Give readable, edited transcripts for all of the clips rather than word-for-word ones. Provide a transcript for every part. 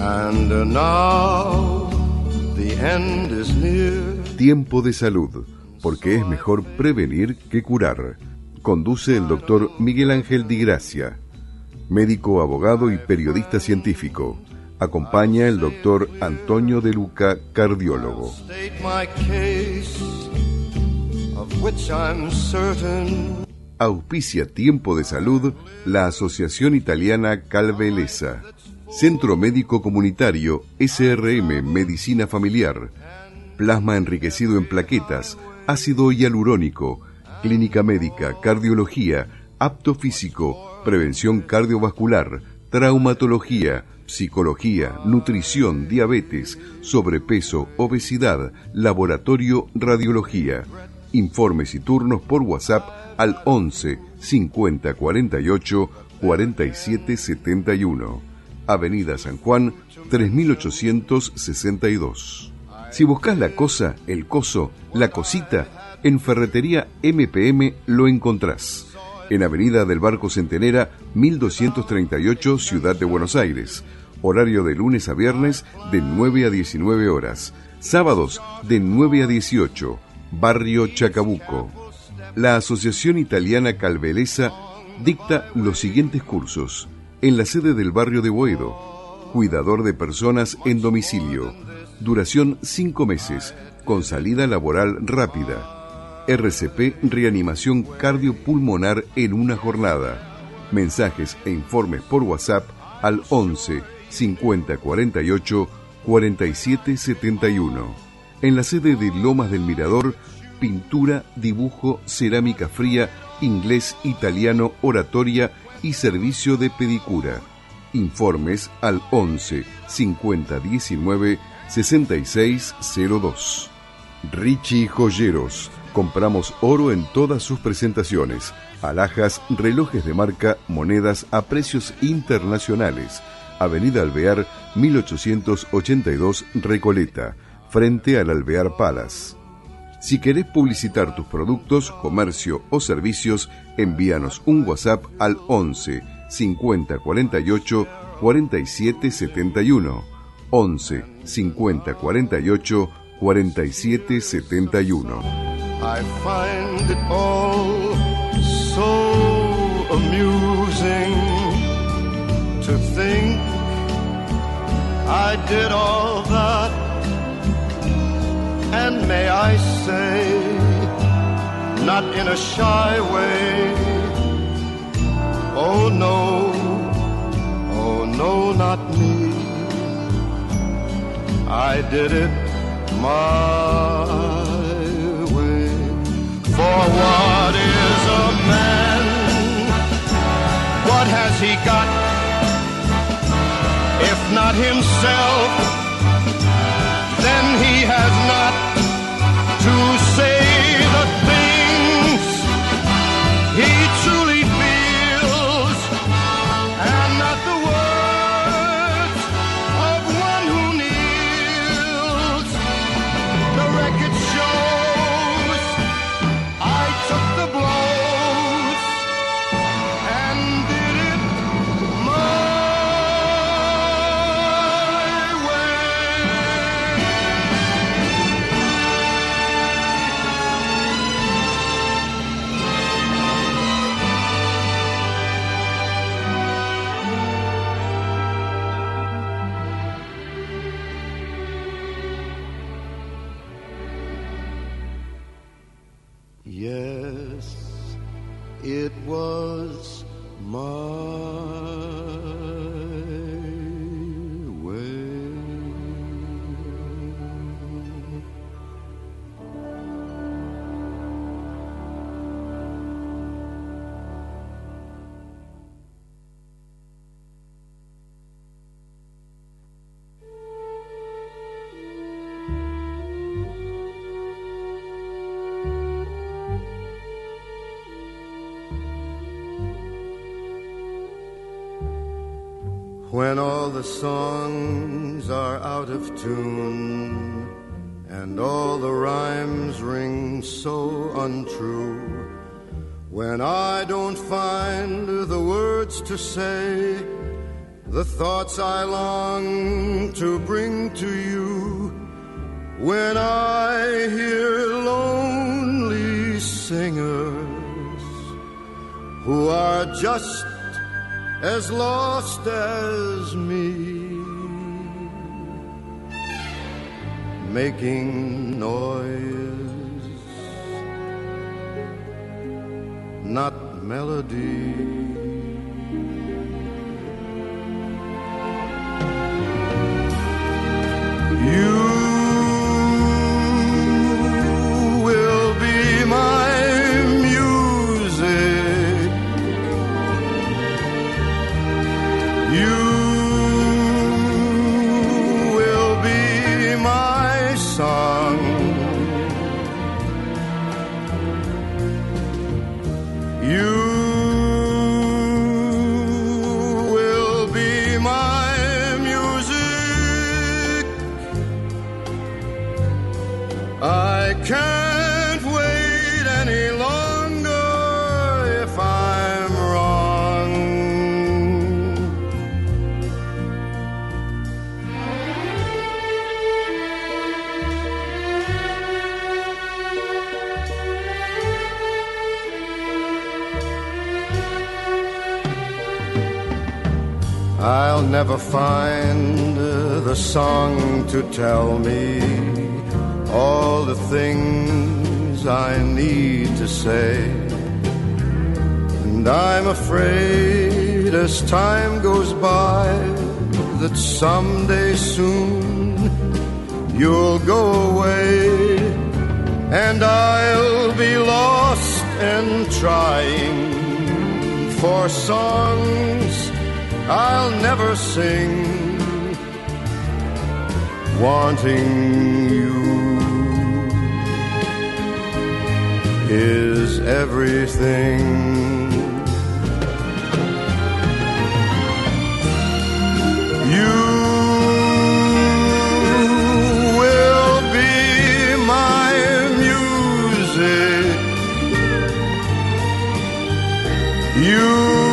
And now the end is near. Tiempo de salud, porque es mejor prevenir que curar. Conduce el doctor Miguel Ángel Di Gracia, médico, abogado y periodista científico. Acompaña el doctor Antonio De Luca, cardiólogo. Auspicia Tiempo de Salud la Asociación Italiana Calvelesa, Centro Médico Comunitario SRM Medicina Familiar, Plasma enriquecido en plaquetas, ácido hialurónico, clínica médica, cardiología, apto físico, prevención cardiovascular, traumatología, psicología, nutrición, diabetes, sobrepeso, obesidad, laboratorio, radiología. Informes y turnos por WhatsApp al 11 50 48 47 71. Avenida San Juan, 3862. Si buscas la cosa, el coso, la cosita, en Ferretería MPM lo encontrás. En Avenida del Barco Centenera, 1238, Ciudad de Buenos Aires. Horario de lunes a viernes de 9 a 19 horas. Sábados de 9 a 18. Barrio Chacabuco. La Asociación Italiana Calvelesa dicta los siguientes cursos. En la sede del barrio de Boedo, cuidador de personas en domicilio, duración 5 meses, con salida laboral rápida. RCP, reanimación cardiopulmonar en una jornada. Mensajes e informes por WhatsApp al 11 50 48 47 71. En la sede de Lomas del Mirador, pintura, dibujo, cerámica fría, inglés, italiano, oratoria y servicio de pedicura. Informes al 11 50 19 66 02. Richie Joyeros. Compramos oro en todas sus presentaciones. Alhajas, relojes de marca, monedas a precios internacionales. Avenida Alvear, 1882, Recoleta, frente al Alvear Palace. Si querés publicitar tus productos, comercio o servicios, envíanos un WhatsApp al 11 50 48 47 71. 11 50 48 47 71. I find it all so amusing to think I did all that. And may I say, not in a shy way, oh no, not me. I did it my way. For what is a man? What has he got? If not himself, then he has not to say the things he truly feels, and not the words of one who kneels. The record shows I took the blows and did it my yes, it was my way. When all the songs are out of tune and all the rhymes ring so untrue, when I don't find the words to say, the thoughts I long to bring to you when I hear lonely singers who are just as lost as me, making noise, not melody. You will be my music. You will be my song. You will be my music. I can't wait any longer if I'm wrong. I'll never find the song to tell me all the things I need to say. And I'm afraid as time goes by that someday soon you'll go away, and I'll be lost and trying for songs I'll never sing, wanting you is everything. You will be my music. You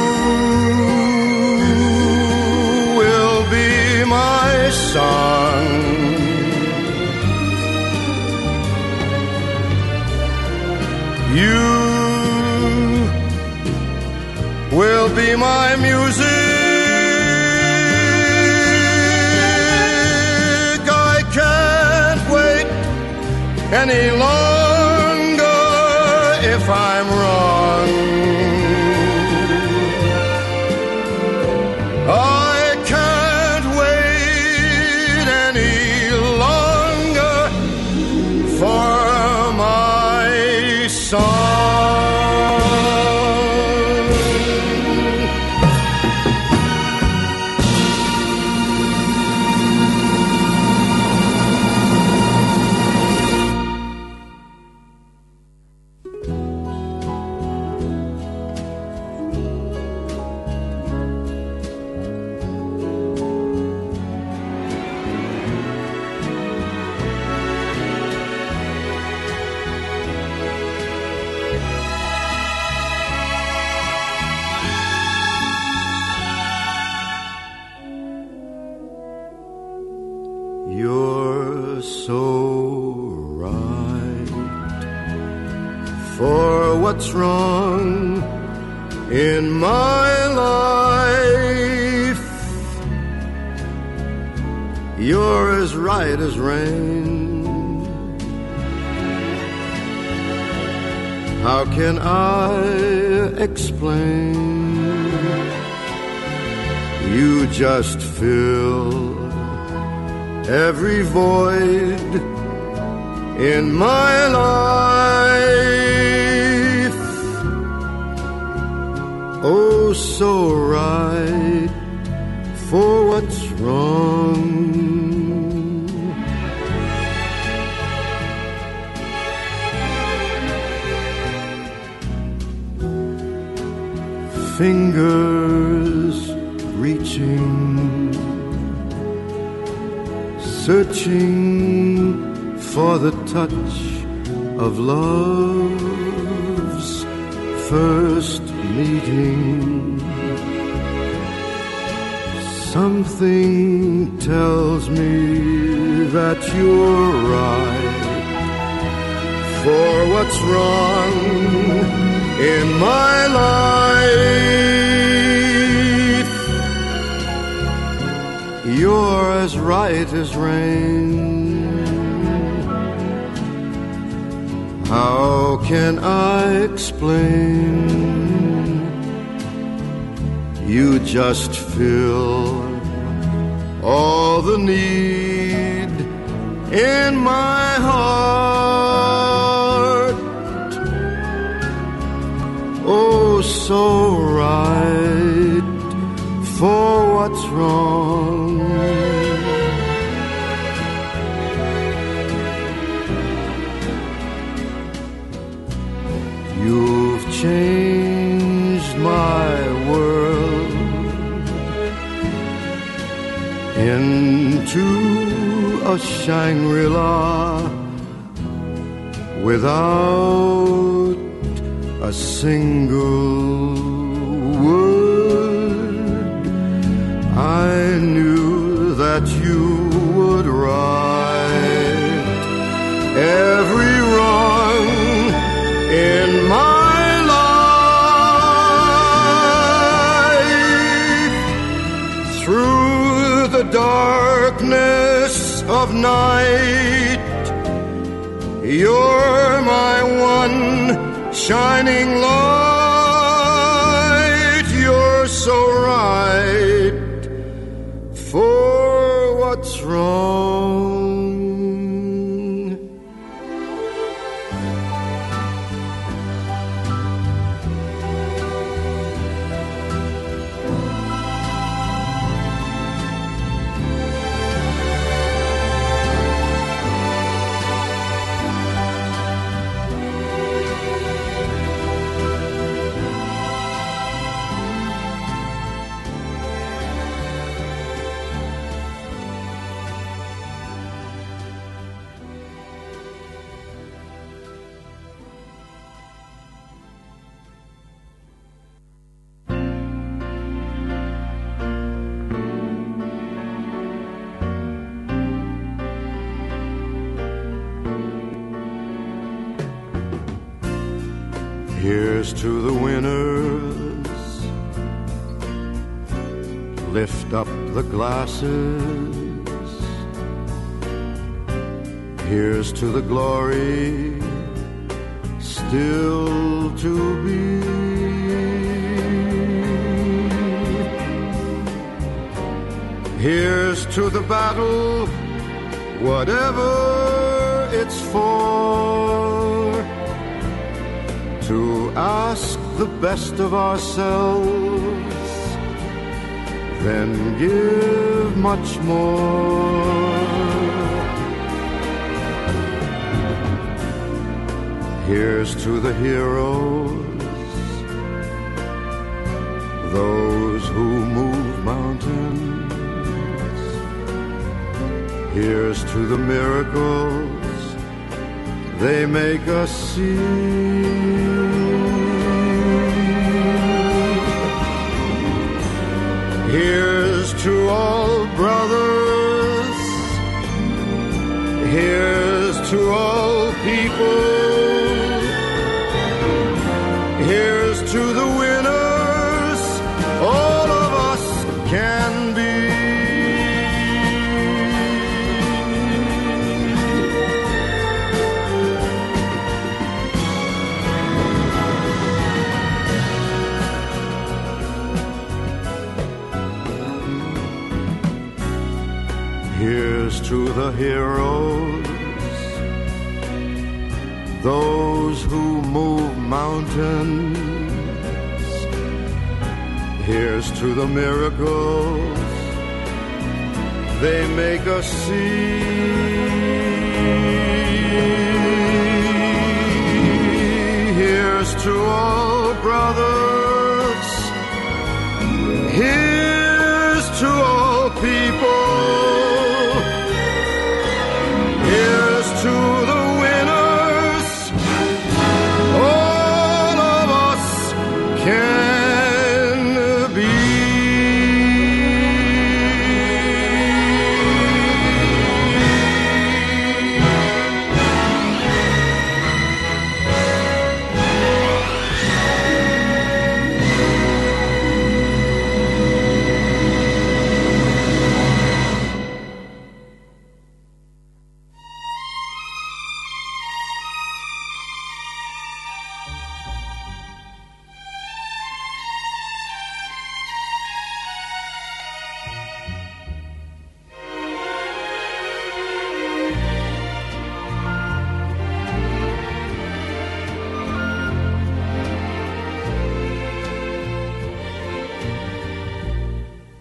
will be my song. You will be my music. I can't wait any longer if I'm wrong. I can't wait any longer for my song. You're so right for what's wrong in my life. You're as right as rain. How can I explain? You just fill every void in my life. Oh, so right for what's wrong. Fingers reaching, searching for the touch of love's first meeting. Something tells me that you're right. For what's wrong in my life, you're as right as rain. How can I explain? You just fill all the need in my heart. Oh, so right for what's wrong. You've changed my world into a Shangri-La without a single word. I knew that you would right every wrong in my life. Through the darkness of night, you're my one shining light. You're so right for what's wrong. Here's to the winners, lift up the glasses. Here's to the glory still to be. Here's to the battle, whatever it's for, to ask the best of ourselves, then give much more. Here's to the heroes, those who move mountains. Here's to the miracles they make us see. Here's to all brothers, here's to all people, here's to the winners all of us can be. Here's to the heroes, those who move mountains. Here's to the miracles they make us see. Here's to all brothers, here's to all people, here's to the winners all of us can be.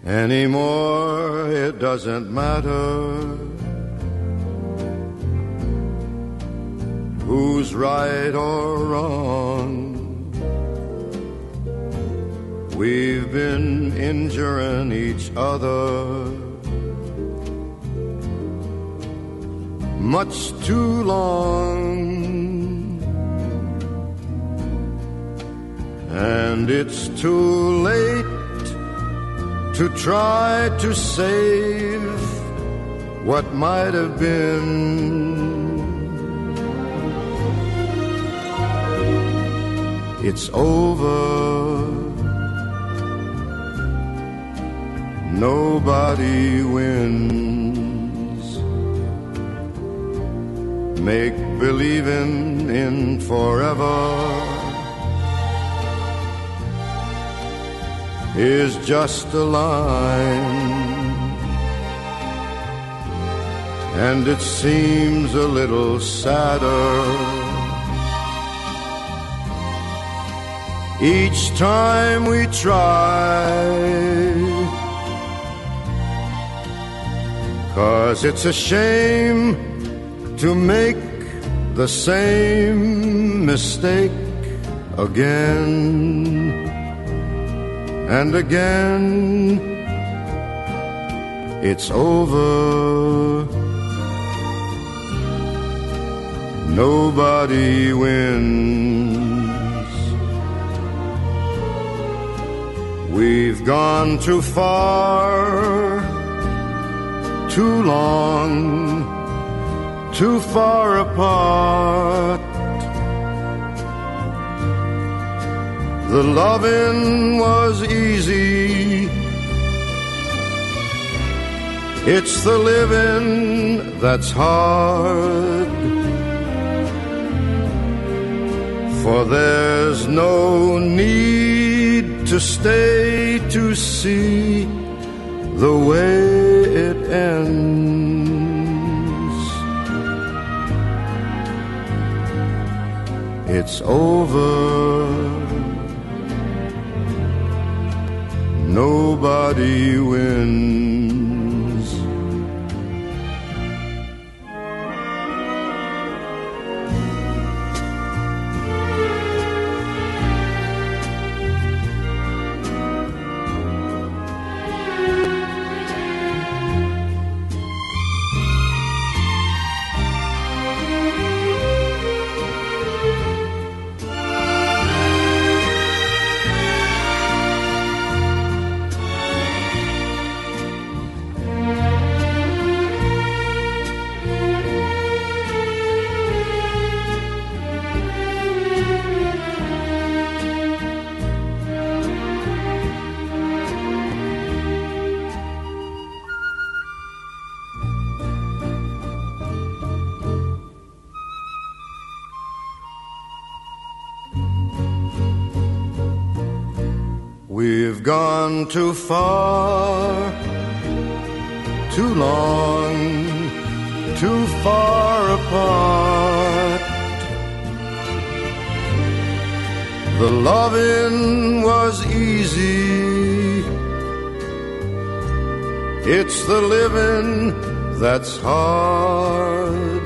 Anymore, it doesn't matter who's right or wrong. We've been injuring each other much too long, and it's too late to try to save what might have been. It's over. Nobody wins. Make believing in forever is just a line, and it seems a little sadder each time we try, 'cause it's a shame to make the same mistake again and again. It's over. Nobody wins. We've gone too far, too long, too far apart. The loving was easy. It's the living that's hard. For there's no need to stay to see the way it ends. It's over. Nobody wins. We've gone too far, too long, too far apart. The loving was easy. It's the living that's hard.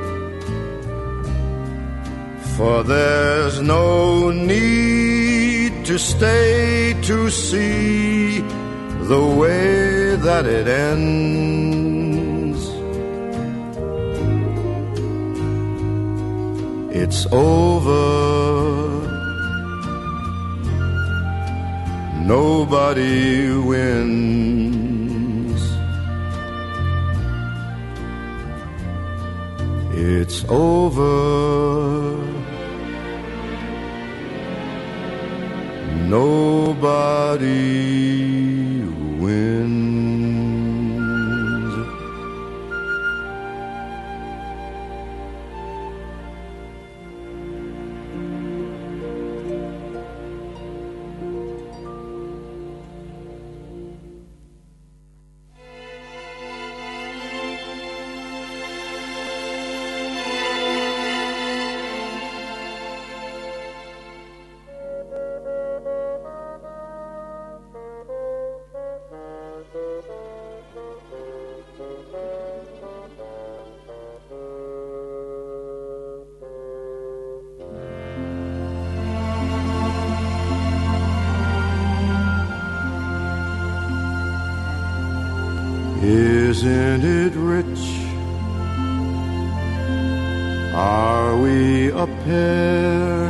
For there's no need to stay to see the way that it ends. It's over. Nobody wins. It's over. Nobody wins. Isn't it rich? Are we a pair?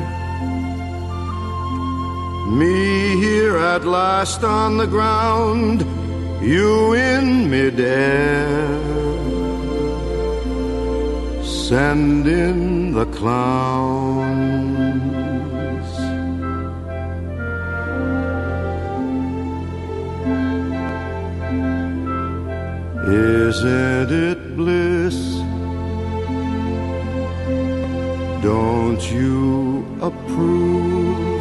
Me here at last on the ground, you in midair. Send in the clowns. Isn't it bliss? Don't you approve?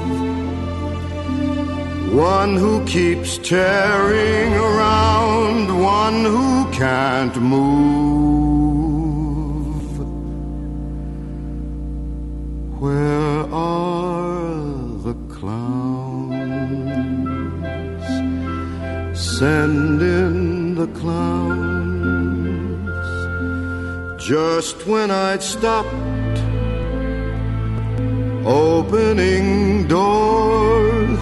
One who keeps tearing around, one who can't move. Where are the clowns? Send in the clowns. Just when I'd stopped opening doors,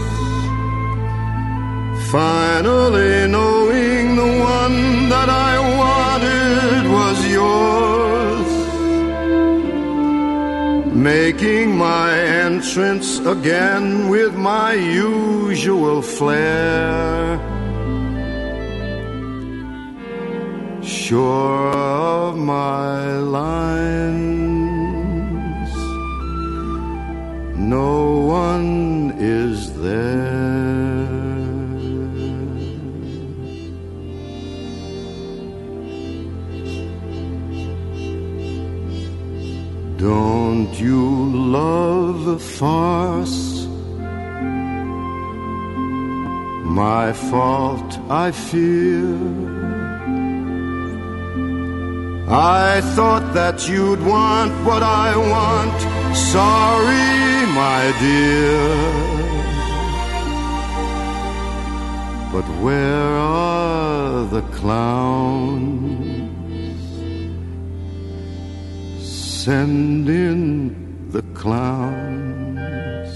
finally knowing the one that I wanted was yours, making my entrance again with my usual flair, sure of my lines, no one is there. Don't you love a farce? My fault, I fear. I thought that you'd want what I want. Sorry, my dear. But where are the clowns? Send in the clowns.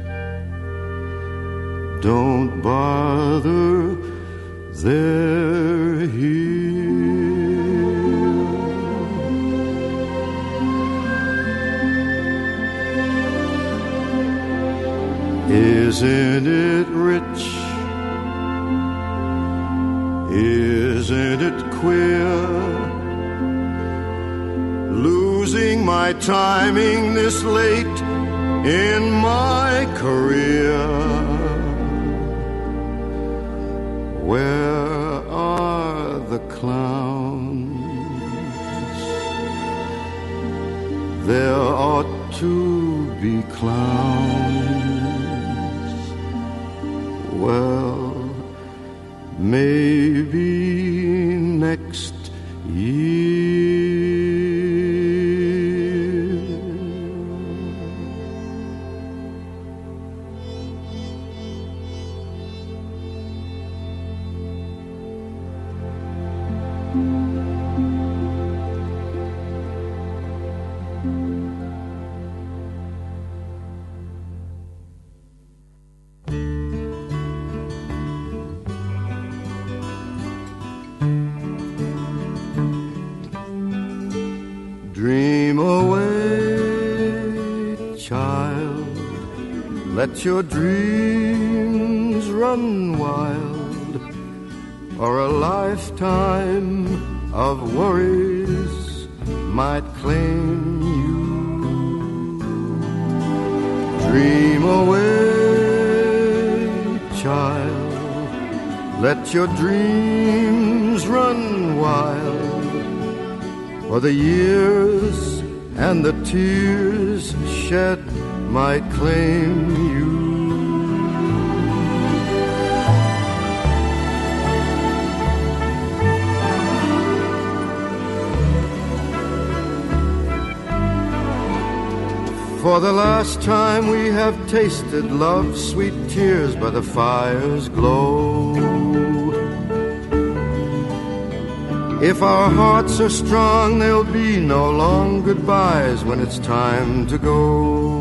Don't bother, they're here. Isn't it rich? Isn't it queer? Losing my timing this late in my career. Where are the clowns? There ought to be clowns. Well, maybe next year. Dream away, child. Let your dreams run wild, or a lifetime of worries might claim you. Dream away, child. Let your dreams run wild, for the years and the tears shed might claim you. For the last time we have tasted love's sweet tears by the fire's glow. If our hearts are strong, there'll be no long goodbyes when it's time to go.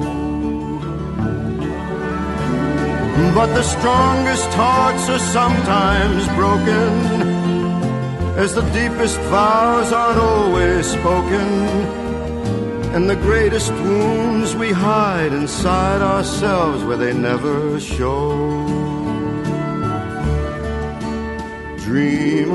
But the strongest hearts are sometimes broken as the deepest vows aren't always spoken, and the greatest wounds we hide inside ourselves where they never show. Dream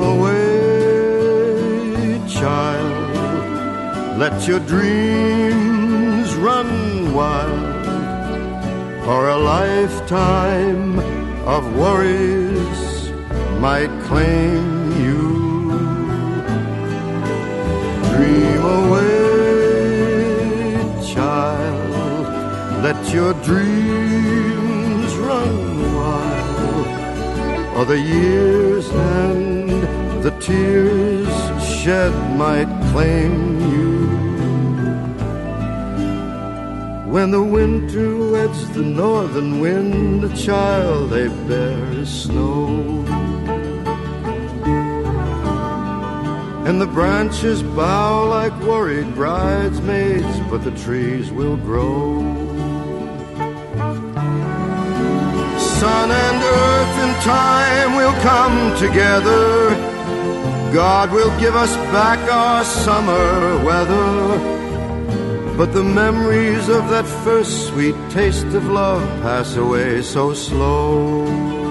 away, child, let your dreams run wild, for a lifetime of worries might claim you. Dream away, child, let your dreams run wild, or the years and the tears shed might claim you. When the winter weds the northern wind, the child they bear is snow, and the branches bow like worried bridesmaids, but the trees will grow. Sun and earth in time will come together. God will give us back our summer weather, but the memories of that first sweet taste of love pass away so slow.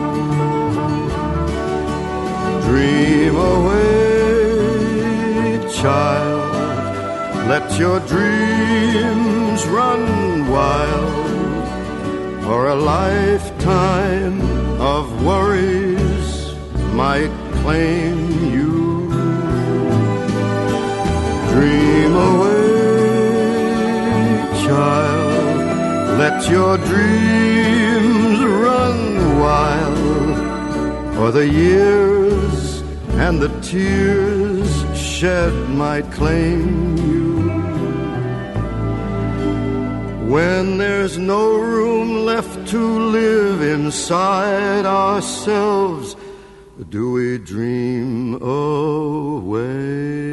Dream away, child, let your dreams run wild, for a lifetime of worries might claim you. Dream away, child, let your dreams run wild, for the years and the tears shed might claim you. When there's no room left to live inside ourselves, do we dream away?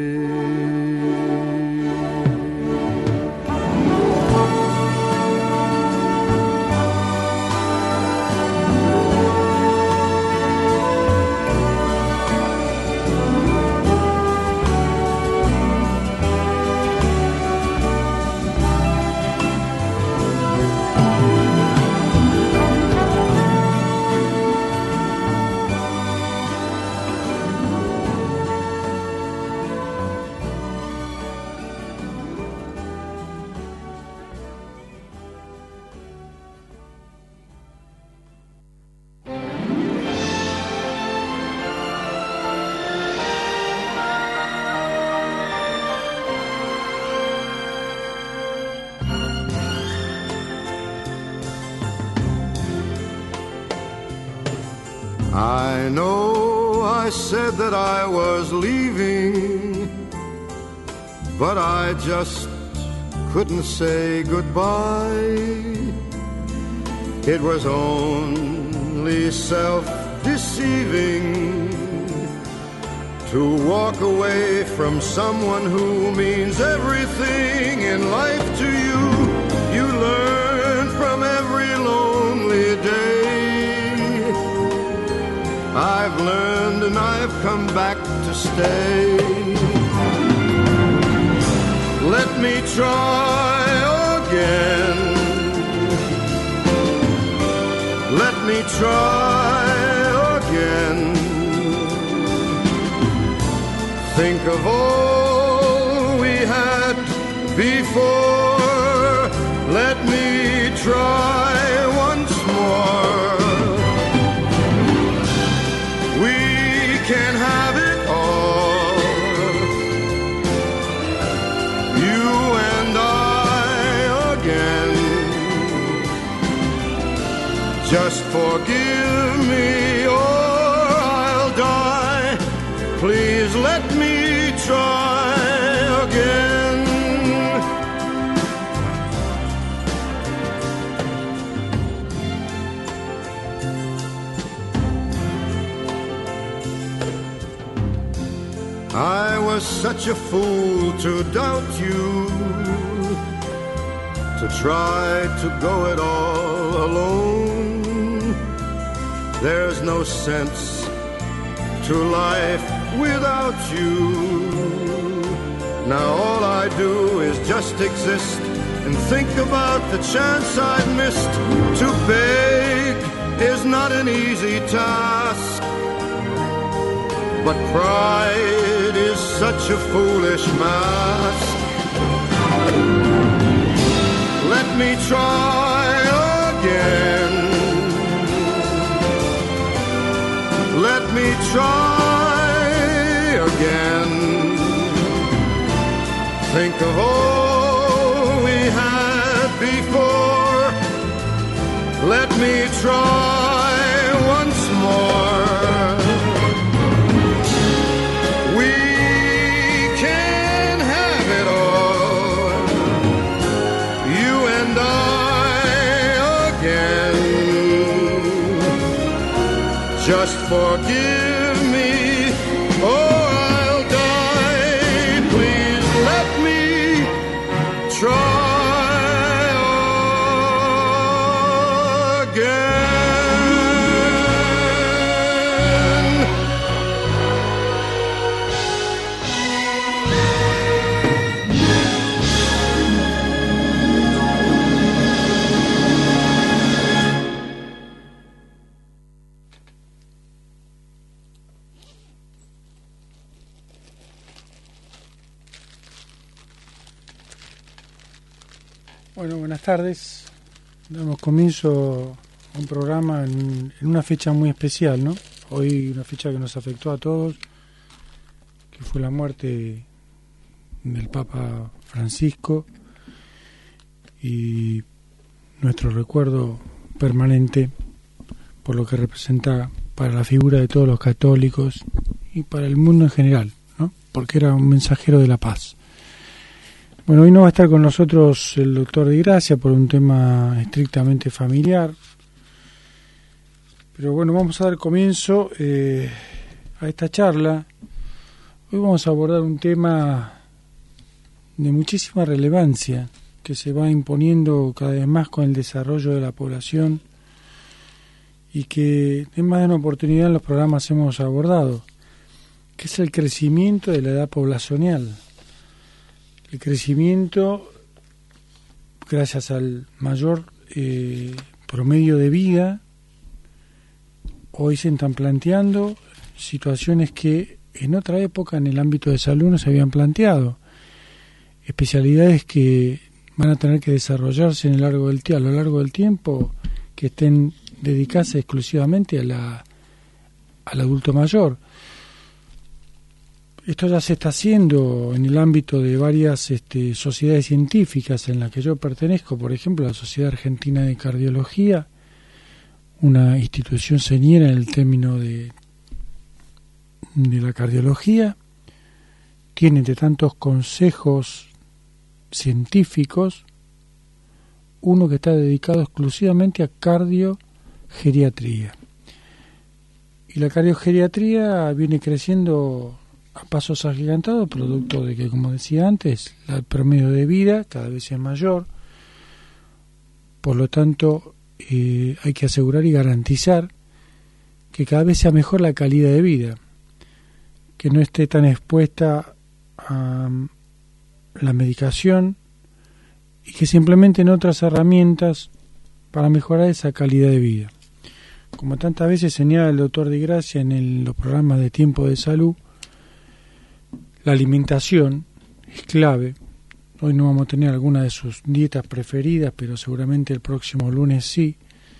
I know I said that I was leaving, but I just couldn't say goodbye. It was only self-deceiving to walk away from someone who means everything in life to you. You learn from every lonely day. I've learned and I've come back to stay. Let me try again. Let me try again. Think of all we had before. Let me try once more. Can have it all, you and I again. Just forgive me or I'll die. Please let me try again. I was such a fool to doubt you, to try to go it all alone. There's no sense to life without you. Now all I do is just exist and think about the chance I've missed. To beg is not an easy task, but pride is such a foolish mask. Let me try again. Let me try again. Think of all we had before. Let me try once more. We can have it all, you and I again. Just forgive me, or I'll die. Please let me try. Bueno, buenas tardes. Damos comienzo a un programa en una fecha muy especial, ¿no? Hoy una fecha que nos afectó a todos, que fue la muerte del Papa Francisco, y nuestro recuerdo permanente por lo que representa para la figura de todos los católicos y para el mundo en general, ¿no? Porque era un mensajero de la paz. Bueno, hoy no va a estar con nosotros el doctor Di Gracia por un tema estrictamente familiar, pero bueno, vamos a dar comienzo a esta charla. Hoy vamos a abordar un tema de muchísima relevancia que se va imponiendo cada vez más con el desarrollo de la población y que en más de una oportunidad en los programas hemos abordado, que es el crecimiento de la edad poblacional. El crecimiento, gracias al mayor promedio de vida, hoy se están planteando situaciones que en otra época en el ámbito de salud no se habían planteado. Especialidades que van a tener que desarrollarse a lo largo del tiempo, que estén dedicadas exclusivamente al adulto mayor. Esto ya se está haciendo en el ámbito de varias sociedades científicas en las que yo pertenezco, por ejemplo, la Sociedad Argentina de Cardiología, una institución señera en el término de la cardiología, tiene de tantos consejos científicos, uno que está dedicado exclusivamente a cardiogeriatría. Y la cardiogeriatría viene creciendo a pasos agigantados, producto de que, como decía antes, el promedio de vida cada vez es mayor. Por lo tanto, hay que asegurar y garantizar que cada vez sea mejor la calidad de vida, que no esté tan expuesta a la medicación y que se implementen otras herramientas para mejorar esa calidad de vida. Como tantas veces señala el doctor Di Gracia en los programas de Tiempo de Salud, la alimentación es clave. Hoy no vamos a tener alguna de sus dietas preferidas, pero seguramente el próximo lunes sí,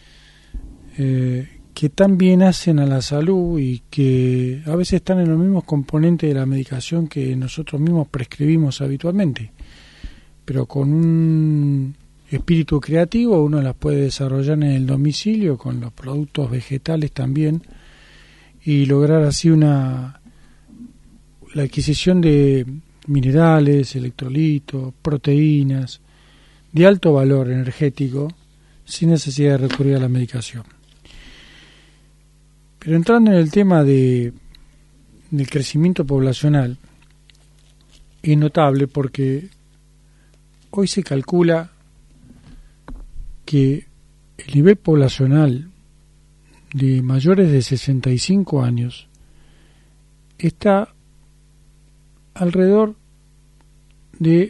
que también hacen a la salud y que a veces están en los mismos componentes de la medicación que nosotros mismos prescribimos habitualmente, pero con un espíritu creativo uno las puede desarrollar en el domicilio con los productos vegetales también y lograr así la adquisición de minerales, electrolitos, proteínas de alto valor energético sin necesidad de recurrir a la medicación. Pero entrando en el tema del crecimiento poblacional, es notable porque hoy se calcula que el nivel poblacional de mayores de 65 años está alrededor de,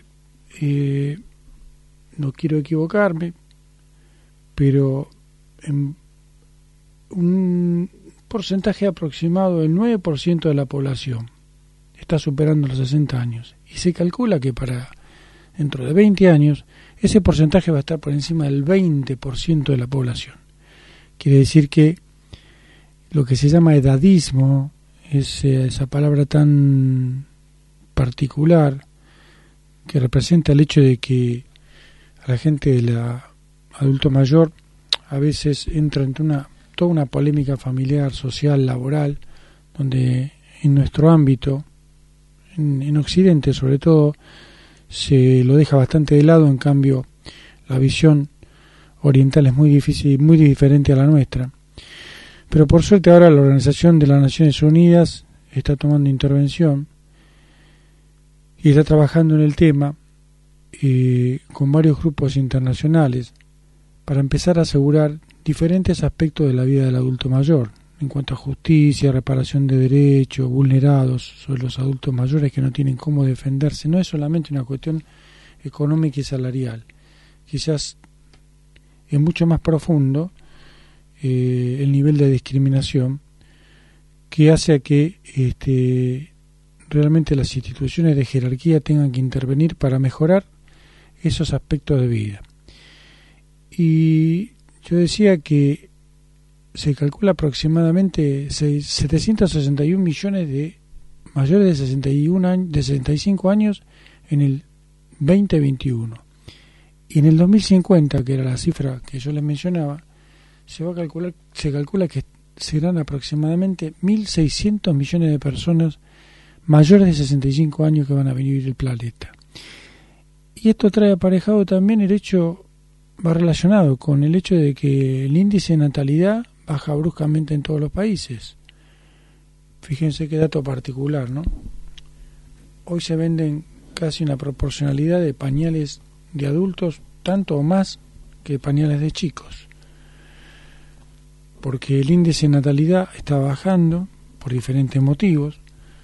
no quiero equivocarme, pero en un porcentaje aproximado del 9% de la población está superando los 60 años. Y se calcula que para dentro de 20 años ese porcentaje va a estar por encima del 20% de la población. Quiere decir que lo que se llama edadismo, esa palabra tan particular que representa el hecho de que a la gente de la adulto mayor a veces entra en toda una polémica familiar, social, laboral, donde en nuestro ámbito, en Occidente sobre todo, se lo deja bastante de lado. En cambio la visión oriental es muy difícil, muy diferente a la nuestra. Pero por suerte ahora la Organización de las Naciones Unidas está tomando intervención y está trabajando en el tema con varios grupos internacionales para empezar a asegurar diferentes aspectos de la vida del adulto mayor, en cuanto a justicia, reparación de derechos vulnerados sobre los adultos mayores que no tienen cómo defenderse. No es solamente una cuestión económica y salarial, quizás es mucho más profundo el nivel de discriminación que hace a que realmente las instituciones de jerarquía tengan que intervenir para mejorar esos aspectos de vida. Y yo decía que se calcula aproximadamente 761 millones de mayores de 65 años en el 2021. Y en el 2050, que era la cifra que yo les mencionaba, se calcula que serán aproximadamente 1.600 millones de personas mayores de 65 años que van a vivir el planeta. Y esto trae aparejado también va relacionado con el hecho de que el índice de natalidad baja bruscamente en todos los países. Fíjense qué dato particular, ¿no? Hoy se venden casi una proporcionalidad de pañales de adultos, tanto o más que pañales de chicos, porque el índice de natalidad está bajando por diferentes motivos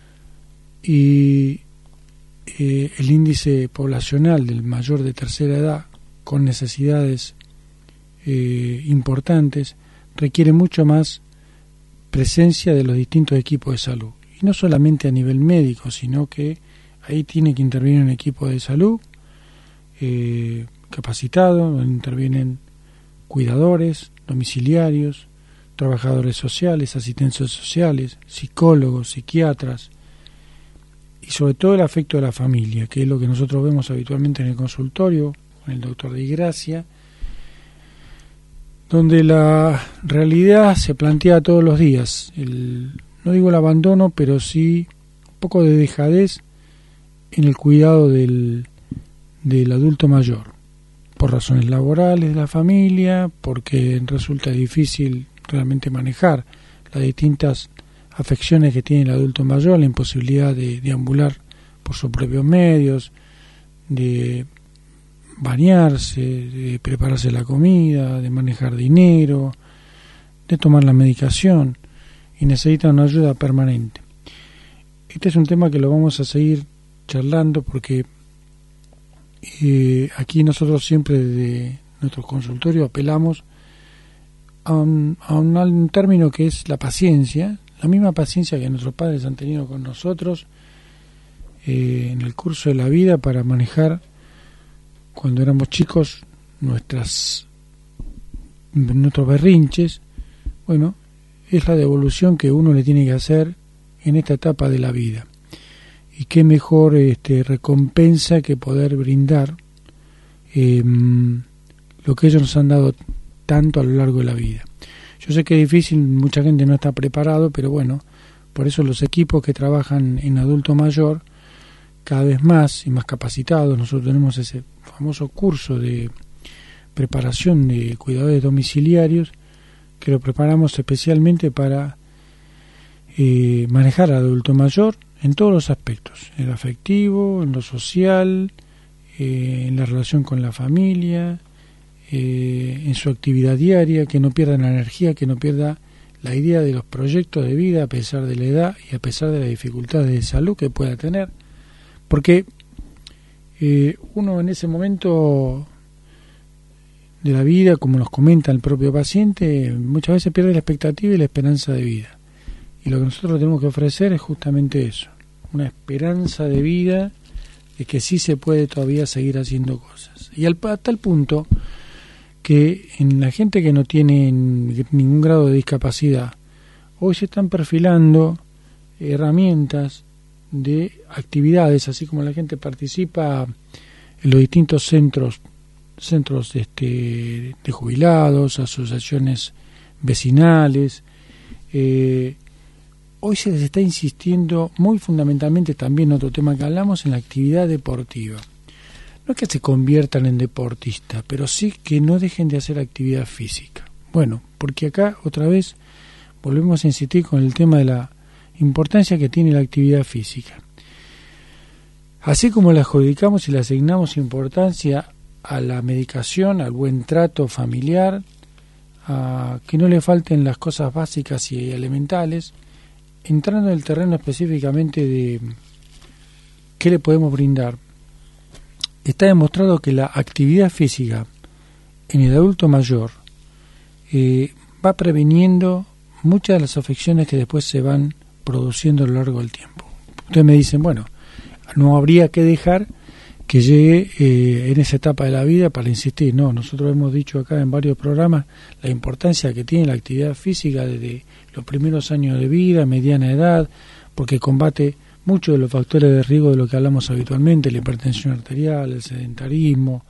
y el índice poblacional del mayor de tercera edad con necesidades importantes requiere mucho más presencia de los distintos equipos de salud, y no solamente a nivel médico, sino que ahí tiene que intervenir un equipo de salud capacitado, donde intervienen cuidadores, domiciliarios, trabajadores sociales, asistentes sociales, psicólogos, psiquiatras, y sobre todo el afecto de la familia, que es lo que nosotros vemos habitualmente en el consultorio con el doctor Di Gracia, donde la realidad se plantea todos los días, no digo el abandono, pero sí un poco de dejadez en el cuidado del adulto mayor, por razones laborales de la familia, porque resulta difícil realmente manejar las distintas afecciones que tiene el adulto mayor, la imposibilidad de deambular por sus propios medios, de bañarse, de prepararse la comida, de manejar dinero, de tomar la medicación, y necesita una ayuda permanente. Este es un tema que lo vamos a seguir charlando porque aquí nosotros siempre desde nuestro consultorio apelamos a un término que es la paciencia, la misma paciencia que nuestros padres han tenido con nosotros en el curso de la vida para manejar cuando éramos chicos nuestros berrinches. Bueno, es la devolución que uno le tiene que hacer en esta etapa de la vida, y qué mejor recompensa que poder brindar lo que ellos nos han dado tanto a lo largo de la vida. Yo sé que es difícil, mucha gente no está preparado, pero bueno, por eso los equipos que trabajan en adulto mayor, cada vez más y más capacitados. Nosotros tenemos ese famoso curso de preparación de cuidadores domiciliarios, que lo preparamos especialmente para manejar al adulto mayor en todos los aspectos, en lo afectivo, en lo social, en la relación con la familia, en su actividad diaria, que no pierda la energía, que no pierda la idea de los proyectos de vida a pesar de la edad y a pesar de las dificultades de salud que pueda tener, porque uno en ese momento de la vida, como nos comenta el propio paciente, muchas veces pierde la expectativa y la esperanza de vida. Y lo que nosotros tenemos que ofrecer es justamente eso, una esperanza de vida de que sí se puede todavía seguir haciendo cosas. Y a tal punto que en la gente que no tiene ningún grado de discapacidad, hoy se están perfilando herramientas de actividades, así como la gente participa en los distintos centros de jubilados, asociaciones vecinales. Hoy se les está insistiendo muy fundamentalmente también, otro tema que hablamos, en la actividad deportiva. No es que se conviertan en deportistas, pero sí que no dejen de hacer actividad física. Bueno, porque acá otra vez volvemos a insistir con el tema de la importancia que tiene la actividad física. Así como le adjudicamos y le asignamos importancia a la medicación, al buen trato familiar, a que no le falten las cosas básicas y elementales, entrando en el terreno específicamente de qué le podemos brindar, está demostrado que la actividad física en el adulto mayor va previniendo muchas de las afecciones que después se van produciendo a lo largo del tiempo. Ustedes me dicen, bueno, no habría que dejar que llegue en esa etapa de la vida para insistir. No, nosotros hemos dicho acá en varios programas la importancia que tiene la actividad física desde los primeros años de vida, mediana edad, porque combate muchos de los factores de riesgo de lo que hablamos habitualmente, la hipertensión arterial, el sedentarismo,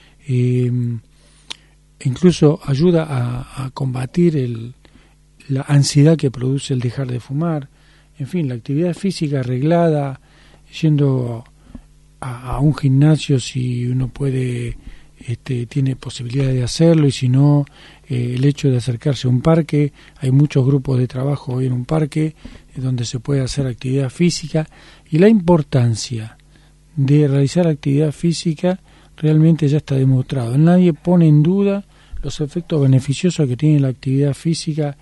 incluso ayuda a combatir la ansiedad que produce el dejar de fumar. En fin, la actividad física arreglada, yendo a un gimnasio si uno puede, tiene posibilidad de hacerlo, y si no, el hecho de acercarse a un parque. Hay muchos grupos de trabajo hoy en un parque donde se puede hacer actividad física, y la importancia de realizar actividad física realmente ya está demostrado. Nadie pone en duda los efectos beneficiosos que tiene la actividad física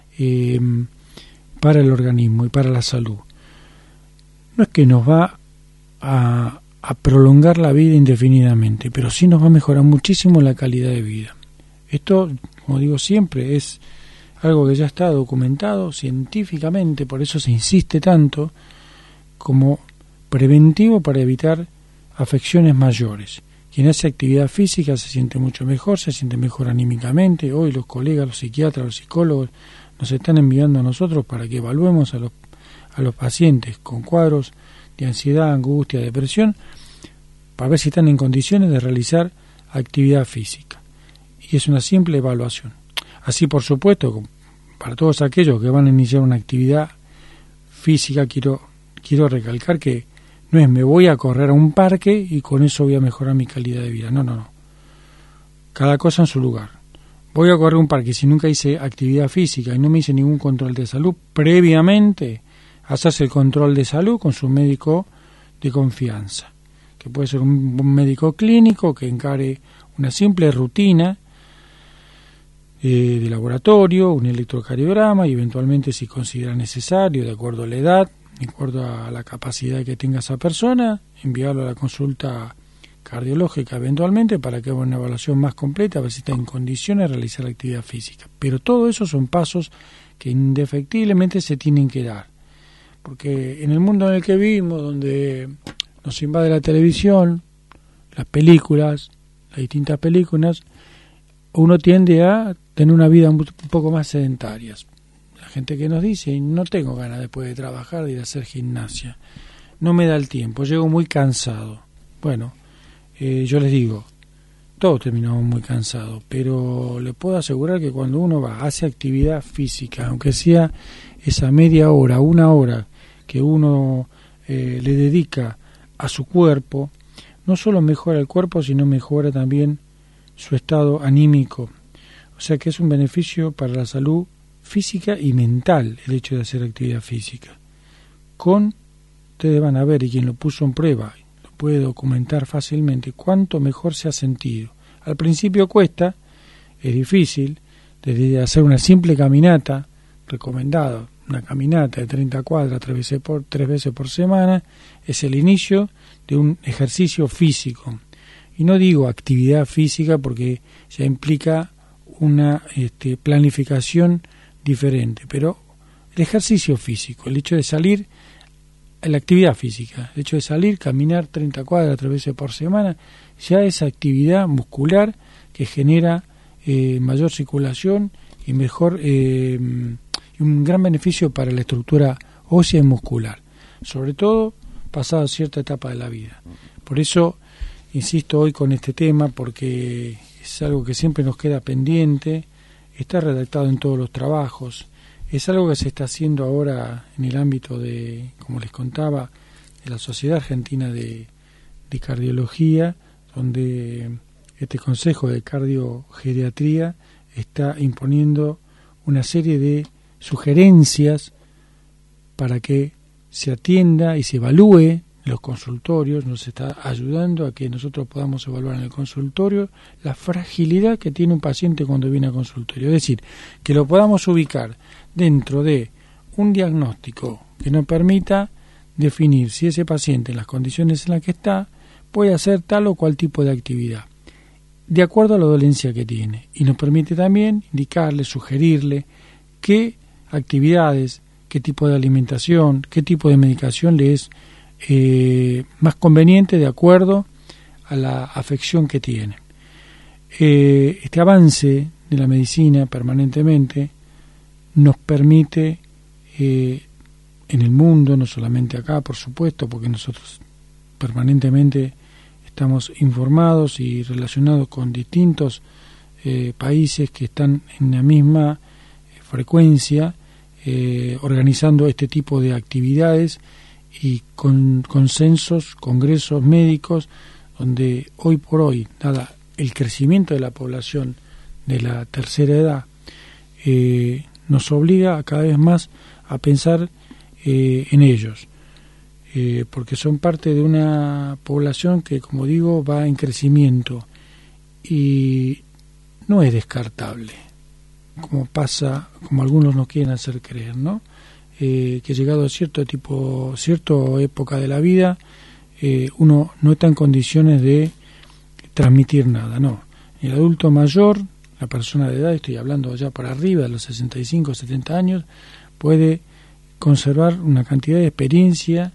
para el organismo y para la salud. No es que nos va a prolongar la vida indefinidamente, pero sí nos va a mejorar muchísimo la calidad de vida. Esto, como digo siempre, es algo que ya está documentado científicamente, por eso se insiste tanto como preventivo para evitar afecciones mayores. Quien hace actividad física se siente mucho mejor, se siente mejor anímicamente. Hoy los colegas, los psiquiatras, los psicólogos nos están enviando a nosotros para que evaluemos a los pacientes con cuadros de ansiedad, angustia, depresión, para ver si están en condiciones de realizar actividad física. Y es una simple evaluación. Así, por supuesto, para todos aquellos que van a iniciar una actividad física, quiero recalcar que no es me voy a correr a un parque y con eso voy a mejorar mi calidad de vida. No. Cada cosa en su lugar. Voy a correr a un parque, si nunca hice actividad física y no me hice ningún control de salud previamente, hacerse el control de salud con su médico de confianza, que puede ser un médico clínico que encare una simple rutina de laboratorio, un electrocardiograma, y eventualmente, si considera necesario, de acuerdo a la edad, de acuerdo a la capacidad que tenga esa persona, enviarlo a la consulta cardiológica eventualmente para que haga una evaluación más completa, a ver si está en condiciones de realizar actividad física. Pero todo eso son pasos que indefectiblemente se tienen que dar, porque en el mundo en el que vivimos, donde nos invade la televisión, las películas, las distintas películas, uno tiende a tener una vida un poco más sedentaria. La gente que nos dice, no tengo ganas después de trabajar de ir a hacer gimnasia, no me da el tiempo, llego muy cansado. Bueno, yo les digo, todos terminamos muy cansados, pero le puedo asegurar que cuando uno hace actividad física, aunque sea esa media hora, una hora que uno le dedica a su cuerpo, no solo mejora el cuerpo, sino mejora también su estado anímico. O sea que es un beneficio para la salud física y mental el hecho de hacer actividad física. Ustedes van a ver, y quien lo puso en prueba lo puede documentar fácilmente, cuánto mejor se ha sentido. Al principio cuesta, es difícil, desde hacer una simple caminata recomendado, una caminata de 30 cuadras 3 veces por semana, es el inicio de un ejercicio físico. Y no digo actividad física porque ya implica una planificación diferente, pero el ejercicio físico, el hecho de salir, la actividad física, el hecho de salir, caminar 30 cuadras 3 veces por semana, ya es actividad muscular que genera mayor circulación y mejor un gran beneficio para la estructura ósea y muscular, sobre todo pasada cierta etapa de la vida. Por eso insisto hoy con este tema, porque es algo que siempre nos queda pendiente, está redactado en todos los trabajos, es algo que se está haciendo ahora en el ámbito de, como les contaba, de la Sociedad Argentina de Cardiología, donde este Consejo de Cardiogeriatría está imponiendo una serie de sugerencias para que se atienda y se evalúe los consultorios, nos está ayudando a que nosotros podamos evaluar en el consultorio la fragilidad que tiene un paciente cuando viene al consultorio, es decir, que lo podamos ubicar dentro de un diagnóstico que nos permita definir si ese paciente en las condiciones en las que está puede hacer tal o cual tipo de actividad de acuerdo a la dolencia que tiene, y nos permite también indicarle, sugerirle qué actividades, qué tipo de alimentación, qué tipo de medicación le es más conveniente de acuerdo a la afección que tiene. Este avance de la medicina permanentemente nos permite en el mundo, no solamente acá por supuesto, porque nosotros permanentemente estamos informados y relacionados con distintos países que están en la misma frecuencia organizando este tipo de actividades y con consensos, congresos médicos, donde hoy por hoy, dada el crecimiento de la población de la tercera edad, nos obliga a cada vez más a pensar en ellos, porque son parte de una población que, como digo, va en crecimiento y no es descartable, como pasa, como algunos nos quieren hacer creer, ¿no? Que llegado a cierta época de la vida, uno no está en condiciones de transmitir nada, no. El adulto mayor, la persona de edad, estoy hablando ya por arriba de los 65 o 70 años, puede conservar una cantidad de experiencia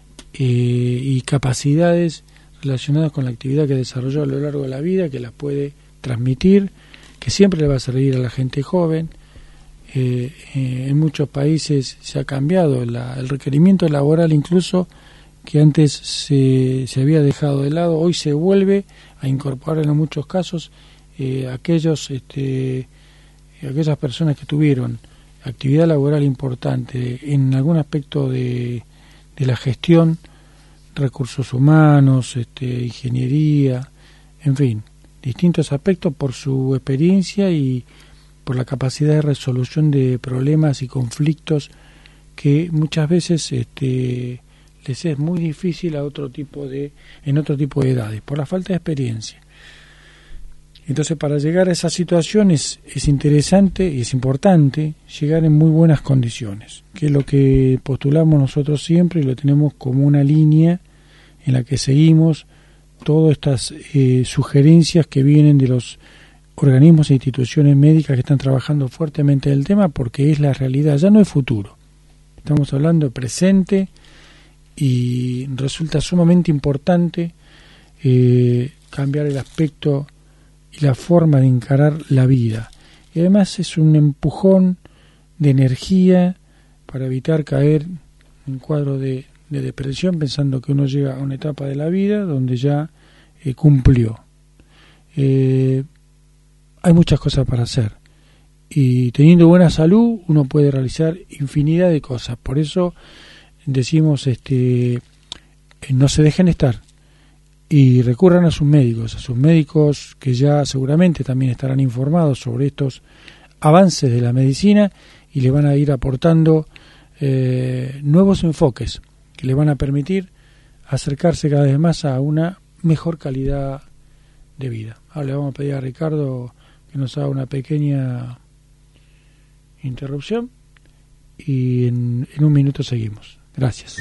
y capacidades relacionadas con la actividad que desarrolló a lo largo de la vida, que las puede transmitir, que siempre le va a servir a la gente joven. En muchos países se ha cambiado el requerimiento laboral, incluso que antes se había dejado de lado, hoy se vuelve a incorporar en muchos casos aquellas personas que tuvieron actividad laboral importante en algún aspecto de la gestión, recursos humanos, ingeniería, en fin, distintos aspectos por su experiencia y por la capacidad de resolución de problemas y conflictos que muchas veces les es muy difícil en otro tipo de edades, por la falta de experiencia. Entonces, para llegar a esas situaciones es interesante y es importante llegar en muy buenas condiciones, que es lo que postulamos nosotros siempre y lo tenemos como una línea en la que seguimos todas estas sugerencias que vienen de los organismos e instituciones médicas que están trabajando fuertemente en el tema, porque es la realidad, ya no es futuro. Estamos hablando de presente y resulta sumamente importante cambiar el aspecto y la forma de encarar la vida. Y además es un empujón de energía para evitar caer en cuadro de depresión, pensando que uno llega a una etapa de la vida donde ya cumplió. Hay muchas cosas para hacer y teniendo buena salud uno puede realizar infinidad de cosas. Por eso decimos no se dejen estar y recurran a sus médicos que ya seguramente también estarán informados sobre estos avances de la medicina y le van a ir aportando nuevos enfoques que le van a permitir acercarse cada vez más a una mejor calidad de vida. Ahora le vamos a pedir a Ricardo que nos haga una pequeña interrupción y en un minuto seguimos. Gracias.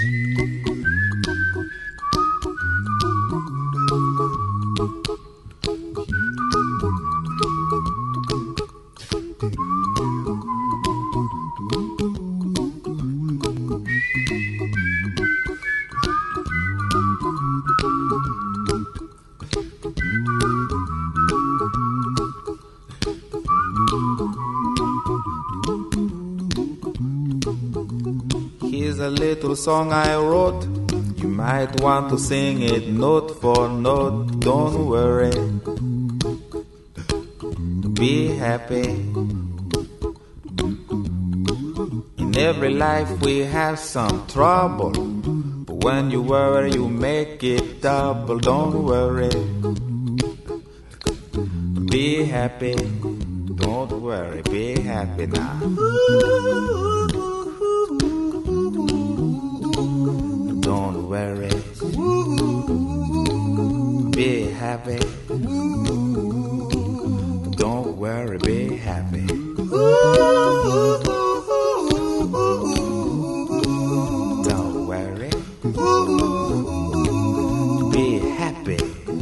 Here's a little song I wrote. You might want to sing it note for note. Don't worry, be happy. In every life we have some trouble, but when you worry you make it double. Don't worry, be happy. Don't worry, be happy now. Don't worry, be happy. Don't worry, be happy. Don't worry, be happy.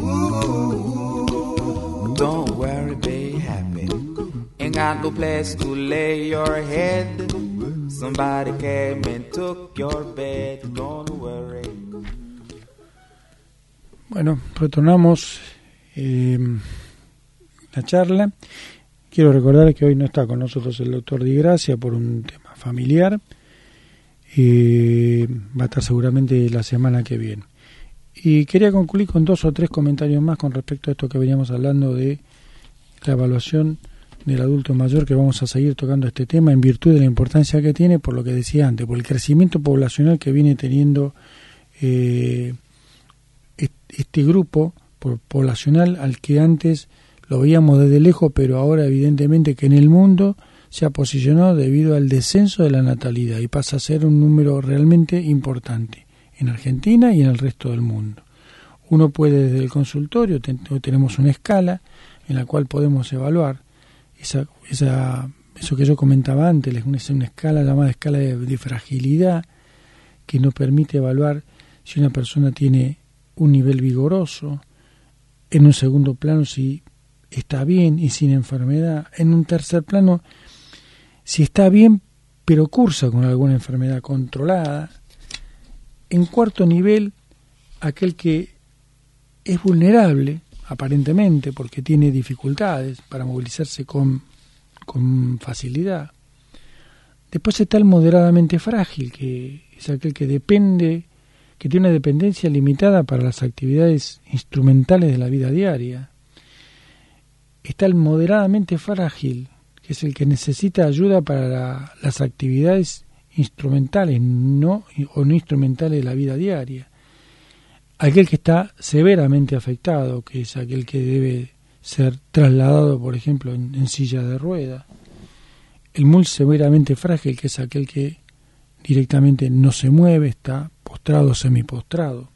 Don't worry, be happy. Ain't got no place to lay your head. Somebody came and took your bed. Don't worry. Bueno, retornamos la charla. Quiero recordar que hoy no está con nosotros el doctor Di Gracia por un tema familiar. Va a estar seguramente la semana que viene. Y quería concluir con 2 o 3 comentarios más con respecto a esto que veníamos hablando de la evaluación del adulto mayor, que vamos a seguir tocando este tema en virtud de la importancia que tiene, por lo que decía antes, por el crecimiento poblacional que viene teniendo este grupo poblacional, al que antes lo veíamos desde lejos, pero ahora evidentemente que en el mundo se ha posicionado debido al descenso de la natalidad y pasa a ser un número realmente importante en Argentina y en el resto del mundo. Uno puede desde el consultorio, tenemos una escala en la cual podemos evaluar eso que yo comentaba antes, es una escala llamada escala de fragilidad, que nos permite evaluar si una persona tiene un nivel vigoroso, en un segundo plano si está bien y sin enfermedad, en un tercer plano si está bien pero cursa con alguna enfermedad controlada, en cuarto nivel aquel que es vulnerable aparentemente porque tiene dificultades para movilizarse con facilidad. Después está el moderadamente frágil, que es aquel que depende, que tiene una dependencia limitada para las actividades instrumentales de la vida diaria. Está el moderadamente frágil, que es el que necesita ayuda para las actividades instrumentales o no instrumentales de la vida diaria. Aquel que está severamente afectado, que es aquel que debe ser trasladado, por ejemplo, en silla de ruedas. El muy severamente frágil, que es aquel que directamente no se mueve, está postrado o semipostrado.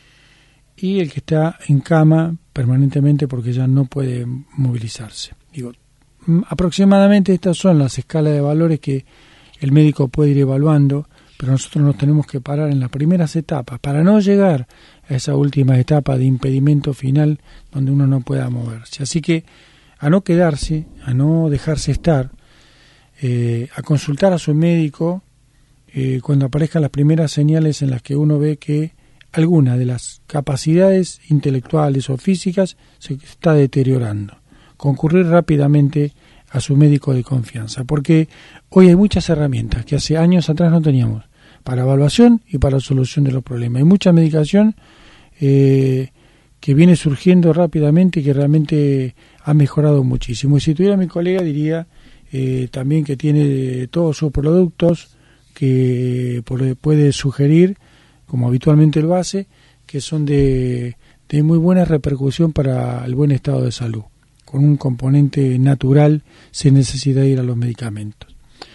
Y el que está en cama permanentemente porque ya no puede movilizarse. Aproximadamente estas son las escalas de valores que el médico puede ir evaluando, pero nosotros nos tenemos que parar en las primeras etapas para no llegar a esa última etapa de impedimento final donde uno no pueda moverse. Así que a no quedarse, a no dejarse estar, a consultar a su médico cuando aparezcan las primeras señales en las que uno ve que alguna de las capacidades intelectuales o físicas se está deteriorando. Concurrir rápidamente a su médico de confianza, porque hoy hay muchas herramientas que hace años atrás no teníamos para evaluación y para solución de los problemas. Hay mucha medicación que viene surgiendo rápidamente y que realmente ha mejorado muchísimo. Y si tuviera mi colega diría también que tiene todos sus productos que puede sugerir, como habitualmente lo hace, que son de muy buena repercusión para el buen estado de salud, con un componente natural sin necesidad de ir a los medicamentos.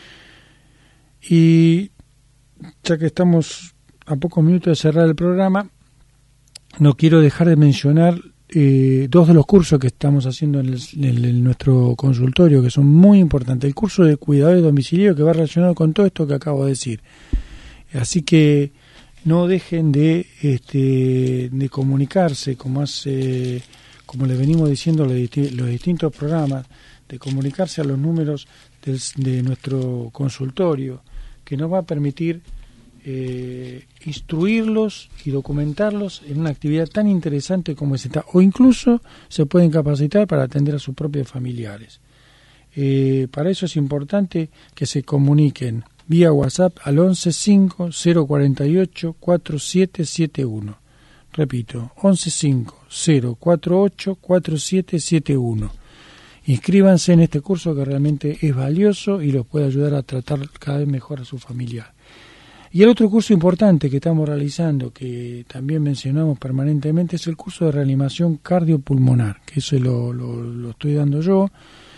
Y ya que estamos a pocos minutos de cerrar el programa, no quiero dejar de mencionar dos de los cursos que estamos haciendo en nuestro consultorio, que son muy importantes. El curso de cuidador de domicilio, que va relacionado con todo esto que acabo de decir. Así que no dejen de comunicarse, como les venimos diciendo los distintos programas, de comunicarse a los números de nuestro consultorio, que nos va a permitir instruirlos y documentarlos en una actividad tan interesante como es esta, o incluso se pueden capacitar para atender a sus propios familiares. Para eso es importante que se comuniquen vía WhatsApp al 1150484771. Repito, 1150484771. Inscríbanse en este curso que realmente es valioso y los puede ayudar a tratar cada vez mejor a su familiar. Y el otro curso importante que estamos realizando, que también mencionamos permanentemente, es el curso de reanimación cardiopulmonar, que eso lo estoy dando yo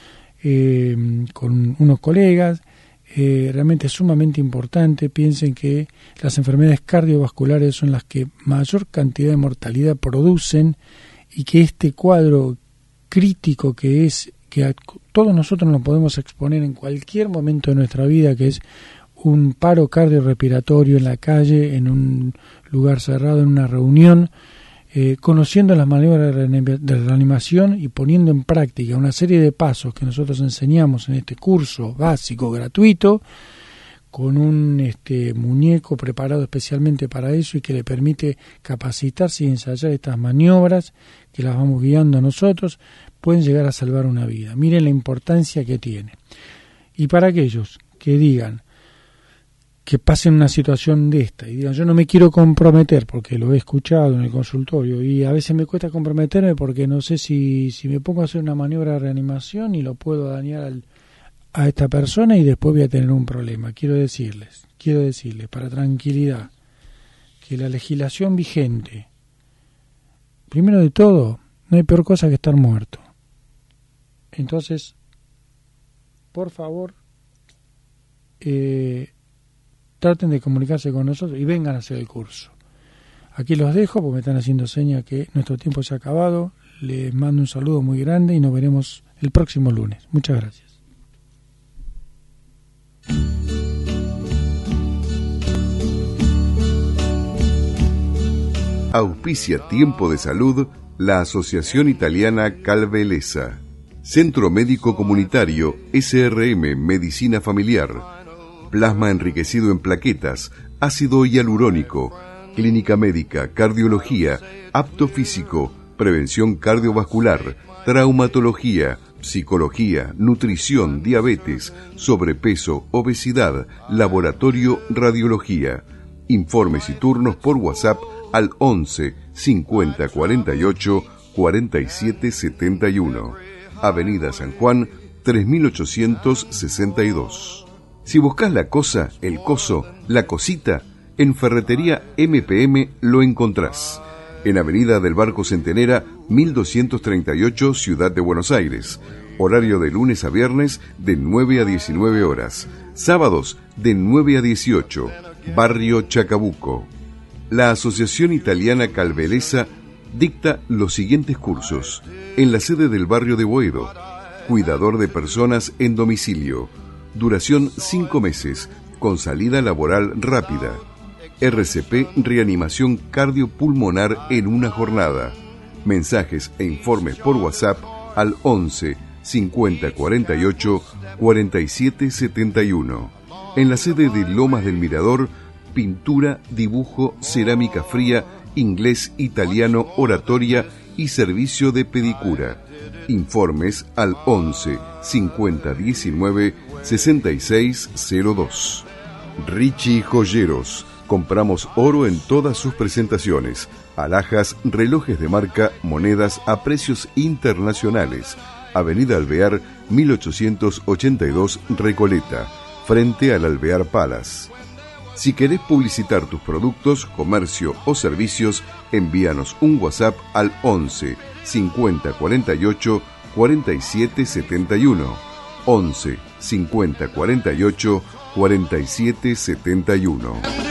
con unos colegas. Realmente es sumamente importante. Piensen que las enfermedades cardiovasculares son las que mayor cantidad de mortalidad producen, y que este cuadro crítico que es, que a todos nosotros nos podemos exponer en cualquier momento de nuestra vida, que es un paro cardiorrespiratorio en la calle, en un lugar cerrado, en una reunión, conociendo las maniobras de reanimación y poniendo en práctica una serie de pasos que nosotros enseñamos en este curso básico gratuito, con un muñeco preparado especialmente para eso y que le permite capacitarse y ensayar estas maniobras, que las vamos guiando nosotros, pueden llegar a salvar una vida. Miren la importancia que tiene. Y para aquellos que digan, que pasen una situación de esta y digan, yo no me quiero comprometer, porque lo he escuchado en el consultorio y a veces me cuesta comprometerme porque no sé si me pongo a hacer una maniobra de reanimación y lo puedo dañar a esta persona y después voy a tener un problema. Quiero decirles para tranquilidad, que la legislación vigente, primero de todo, no hay peor cosa que estar muerto. Entonces, por favor, traten de comunicarse con nosotros y vengan a hacer el curso. Aquí los dejo porque me están haciendo señas que nuestro tiempo se ha acabado. Les mando un saludo muy grande y nos veremos el próximo lunes. Muchas gracias. Auspicia Tiempo de Salud la Asociación Italiana Calvelesa. Centro Médico Comunitario SRM Medicina Familiar. Plasma enriquecido en plaquetas, ácido hialurónico, clínica médica, cardiología, apto físico, prevención cardiovascular, traumatología, psicología, nutrición, diabetes, sobrepeso, obesidad, laboratorio, radiología. Informes y turnos por WhatsApp al 11 50 48 47 71. Avenida San Juan 3862. Si buscas la cosa, el coso, la cosita, en Ferretería MPM lo encontrás. En Avenida del Barco Centenera, 1238, Ciudad de Buenos Aires. Horario de lunes a viernes de 9 a 19 horas. Sábados de 9 a 18. Barrio Chacabuco. La Asociación Italiana Calvelesa dicta los siguientes cursos. En la sede del barrio de Boedo. Cuidador de personas en domicilio. Duración 5 meses, con salida laboral rápida. RCP Reanimación Cardiopulmonar en una jornada. Mensajes e informes por WhatsApp al 11 50 48 47 71. En la sede de Lomas del Mirador, pintura, dibujo, cerámica fría, inglés, italiano, oratoria y servicio de pedicura. Informes al 11 50 19 6602. Richie Joyeros. Compramos oro en todas sus presentaciones. Alhajas, relojes de marca, monedas a precios internacionales. Avenida Alvear 1882 Recoleta, frente al Alvear Palace. Si querés publicitar tus productos, comercio o servicios, envíanos un WhatsApp al 11 50 48 47 71. 11 50 48 47 71.